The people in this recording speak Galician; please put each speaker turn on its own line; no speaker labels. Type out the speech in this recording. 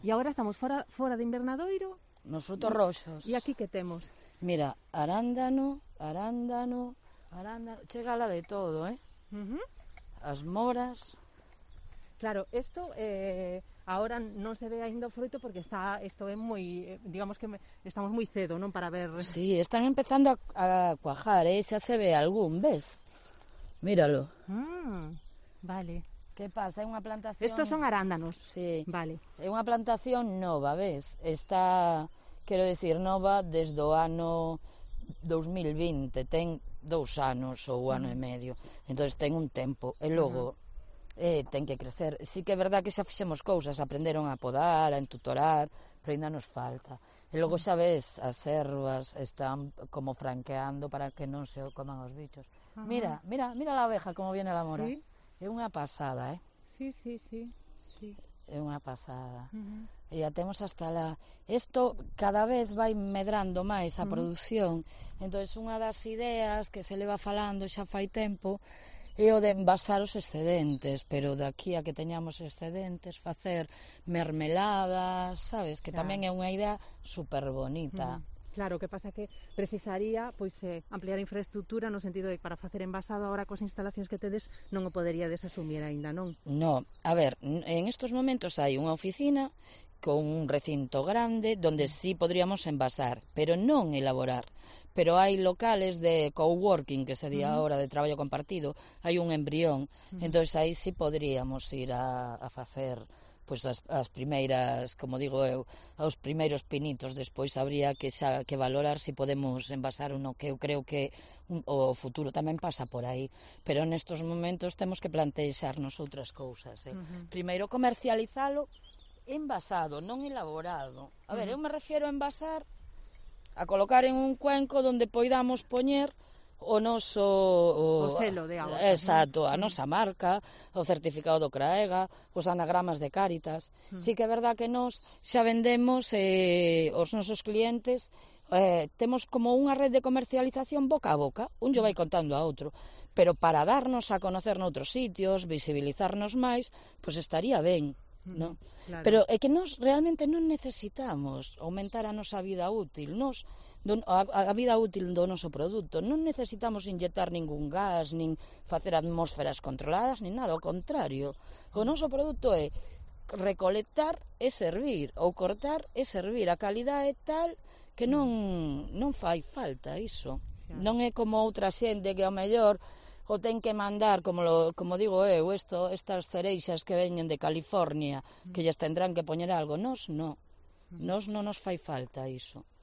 E agora estamos fora de invernadoiro.
Nos frutos roxos.
E aquí que temos?
Mira, arándano, chega la de todo, As moras.
Claro, isto agora non se ve aínda o froito porque isto é moi, digamos que estamos moi cedo, non, para ver.
Sí, están empezando a cuajar, xa se ve algún, ves? Míralo.
Vale.
Que pasa? É unha plantación...
Estos son arándanos.
Sí.
Vale.
É unha plantación nova, ves? Está, quero dicir, nova desde o ano 2020, ten 2 anos ou ano e medio, entón ten un tempo, e logo ten que crecer. Sí que é verdad que xa fixemos cousas, aprenderon a podar, a entutorar, pero ainda nos falta. E logo xa ves, as ervas están como franqueando para que non se o coman os bichos. Mira a abeja como viene la mora.
Sí.
É unha pasada,
Sí.
É unha pasada. E ya temos hasta la... Isto cada vez vai medrando máis a produción. Entón, unha das ideas que se leva falando xa fai tempo é o de envasar os excedentes, pero daqui a que teñamos excedentes, facer mermeladas, sabes? Que tamén é unha idea super bonita.
Claro, o que pasa é que precisaría ampliar a infraestructura no sentido de que para facer envasado agora coas instalacións que tedes non o poderíades asumir aínda, non?
No, a ver, en estos momentos hai unha oficina con un recinto grande donde sí podríamos envasar, pero non elaborar. Pero hai locales de coworking, que se di ahora, de traballo compartido, hai un embrión, entón aí sí podríamos ir a facer pois as primeiras, como digo eu, os primeiros pinitos. Despois habría que valorar se podemos envasar ou non, que eu creo que o futuro tamén pasa por aí, pero nestos momentos temos que plantexarnos outras cousas. Primeiro comercializalo envasado, non elaborado. A ver, eu me refiero a envasar, a colocar en un cuenco donde poidamos poñer o noso...
O selo de auga.
Exacto, a nosa marca, o certificado do CRAEGA, os anagramas de Cáritas. Sí que é verdad que nós xa vendemos os nosos clientes, temos como unha red de comercialización boca a boca, un lle vai contando a outro, pero para darnos a conocer noutros sitios, visibilizarnos máis, pois estaría ben. No?
Claro.
Pero é que nós realmente non necesitamos aumentar a nosa vida útil, a vida útil do noso produto, non necesitamos inyectar ningún gas, nin facer atmósferas controladas, nin nada, ao contrario, o noso produto é recolectar e servir, ou cortar e servir, a calidade é tal que non fai falta iso. Non é como outra xente que ao mellor o ten que mandar, como digo eu, estas cereixas que veñen de California, que lles tendrán que poñer algo. Nos non nos fai falta iso.